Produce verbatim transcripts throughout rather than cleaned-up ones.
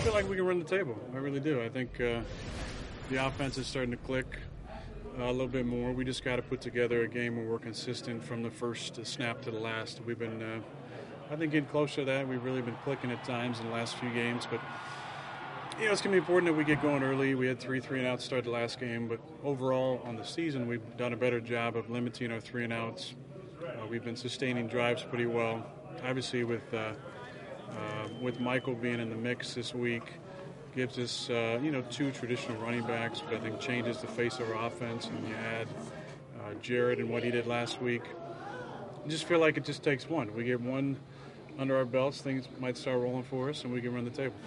feel like we can run the table. I really do. I think uh, the offense is starting to click uh, a little bit more. We just got to put together a game where we're consistent from the first snap to the last. We've been, uh, I think, getting closer to that. We've really been clicking at times in the last few games, but you know, it's going to be important that we get going early. We had three three and outs start the last game, but overall on the season, we've done a better job of limiting our three and outs. Uh, we've been sustaining drives pretty well. Obviously, with uh, uh, with Michael being in the mix this week, gives us uh, you know two traditional running backs, but I think changes the face of our offense. And you add uh, Jared and what he did last week. I just feel like it just takes one. We get one under our belts, things might start rolling for us, and we can run the table.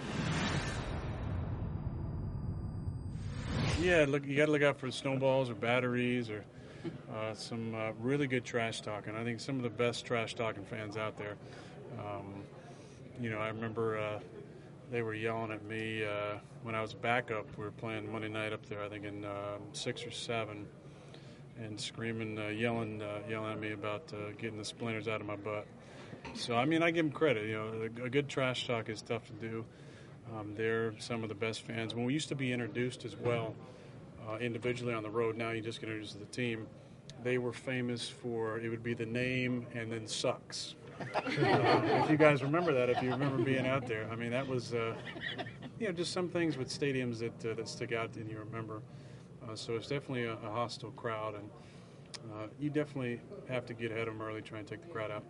Yeah, look, you got to look out for snowballs or batteries or uh, some uh, really good trash talking. I think some of the best trash talking fans out there. Um, you know, I remember uh, they were yelling at me uh, when I was backup. We were playing Monday night up there, I think in uh, six or seven, and screaming, uh, yelling, uh, yelling at me about uh, getting the splinters out of my butt. So, I mean, I give them credit. You know, a good trash talk is tough to do. Um, they're some of the best fans. When we used to be introduced as well, uh, individually on the road, now you just get introduced to the team, they were famous for, it would be the name and then sucks. uh, if you guys remember that, if you remember being out there, I mean, that was, uh, you know, just some things with stadiums that uh, that stick out and you remember. Uh, so it's definitely a, a hostile crowd, and uh, you definitely have to get ahead of them early, try and take the crowd out.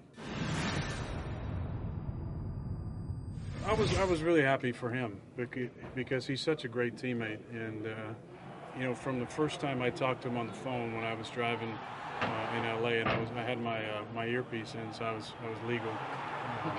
I was I was really happy for him because he's such a great teammate, and uh, you know, from the first time I talked to him on the phone when I was driving uh, in L A, and I was I had my uh, my earpiece in, so I was I was legal. Um,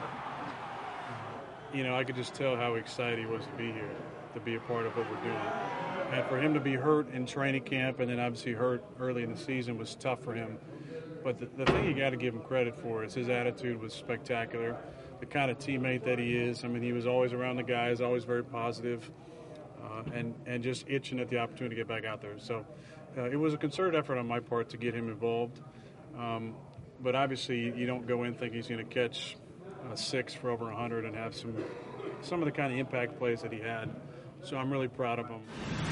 you know, I could just tell how excited he was to be here, to be a part of what we're doing, and for him to be hurt in training camp and then obviously hurt early in the season was tough for him. But the, the thing you got to give him credit for is his attitude was spectacular. The kind of teammate that he is. I mean, he was always around the guys, always very positive, uh, and, and just itching at the opportunity to get back out there. So uh, it was a concerted effort on my part to get him involved. Um, but obviously, you don't go in thinking he's going to catch uh, six for over one hundred and have some, some of the kind of impact plays that he had. So I'm really proud of him.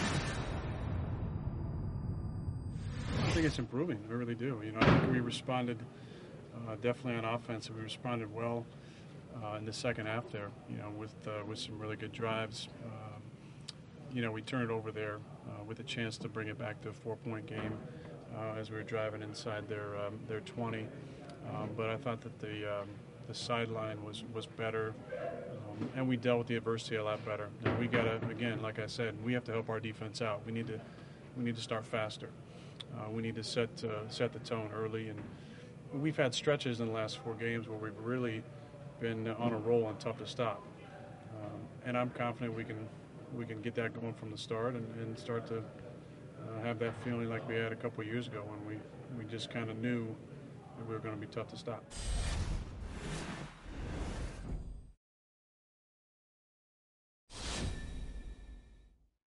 I think it's improving. I really do. You know, I think we responded uh, definitely on offense. We responded well. Uh, in the second half there, you know, with uh, with some really good drives. Um, you know, we turned it over there uh, with a chance to bring it back to a four-point game uh, as we were driving inside their um, their twenty. Um, but I thought that the um, the sideline was was better, um, and we dealt with the adversity a lot better. And we got to, again, like I said, we have to help our defense out. We need to we need to start faster. Uh, we need to set uh, set the tone early, and we've had stretches in the last four games where we've really been on a roll and tough to stop. Um, and I'm confident we can we can get that going from the start and, and start to uh, have that feeling like we had a couple of years ago when we, we just kind of knew that we were going to be tough to stop.